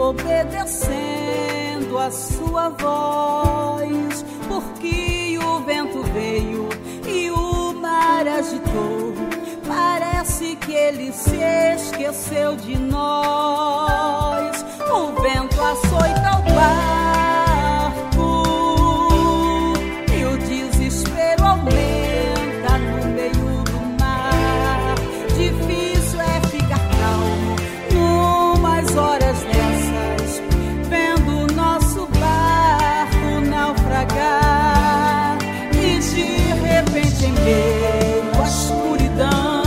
obedecendo a sua voz, porque o vento veio e o mar agitou. Parece que ele se esqueceu de nós. O vento açoita o barco e o desespero aumenta no meio do mar. Difícil é ficar calmo numas horas dessas, vendo o nosso barco naufragar. E de repente, em meio à escuridão,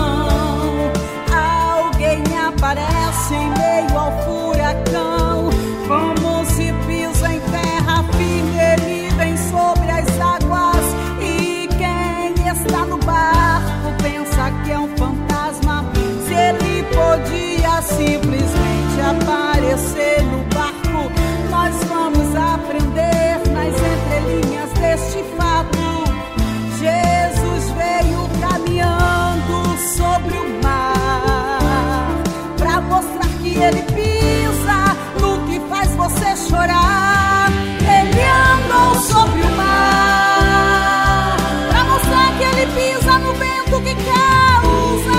aparece em meio ao furacão. Como se pisa em terra firme, ele vem sobre as águas. E quem está no barco pensa que é um fantasma. Se ele podia simplesmente aparecer no barco, nós vamos aprender nas entrelinhas deste fato. Jesus veio caminhando sobre o mar, pra mostrar que ele pisa no que faz você chorar. Ele andou sobre o mar, pra mostrar que ele pisa no vento que causa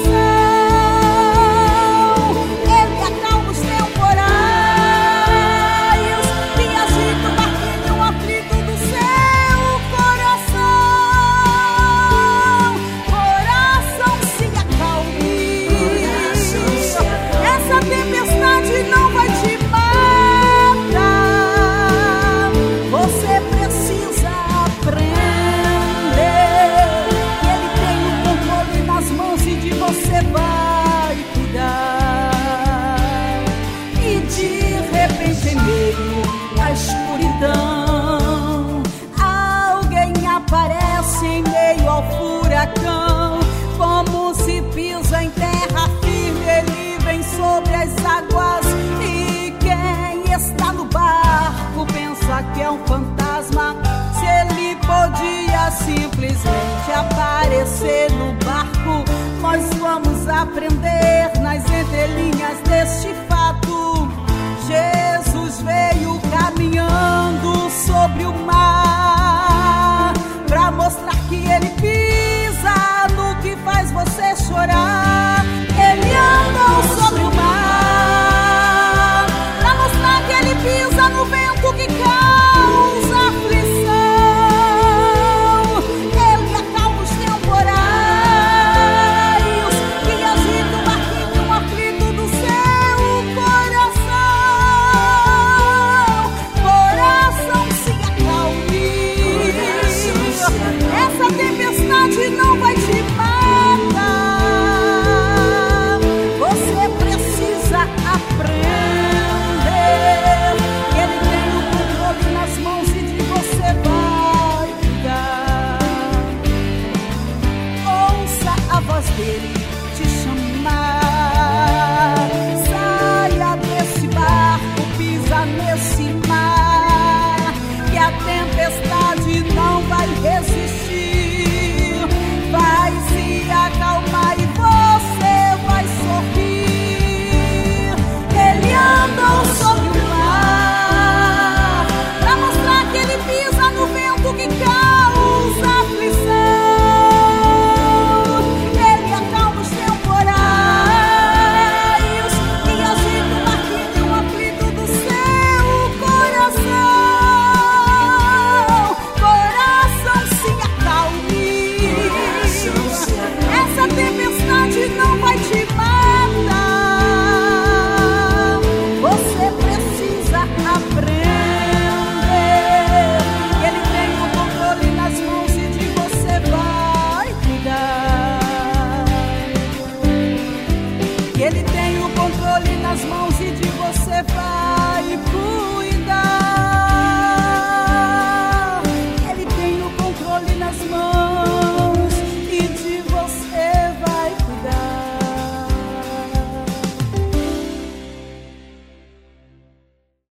aflição. Ele acalma os temporais e agita o barquinho aflito do seu coração. Coração, se acalme. Essa tempestade não vai te matar. Você precisa aprender que ele tem o controle nas mãos e de você vai cuidar. E de repente, em meio à escuridão, alguém aparece em meio ao furacão. Como se pisa em terra firme, ele vem sobre as águas. E quem está no barco pensa que é um fantasma. Se ele podia simplesmente aparecer no barco, nós vamos aprender nas entrelinhas deste fato. Jesus veio caminhando sobre o mar, pra mostrar que ele pisa no que faz você chorar. Ele andou sobre o mar, pra mostrar que ele pisa no vento que causa aflição. Ele acalma os temporais e agita o barquinho aflito do seu coração. Coração, se acalme. Essa tempestade não vai te matar. Você precisa aprender que ele tem o controle nas mãos e de você vai cuidar. Ouça a voz dele te chamar. Saia desse barco, pisa nesse mar, que a tempestade não vai resistir. Vai se acalmar e você vai sorrir. Ele andou sobre o mar, pra mostrar que ele pisa no vento que causa aflição. Ele acalma os temporais e agita o barquinho aflito do seu coração. Coração, se acalme. Essa tempestade não vai te matar. Você precisa aprender que ele tem o controle nas mãos e de você vai cuidar. Que ele tem o controle nas mãos e de você vai cuidar. Ele tem o controle nas mãos.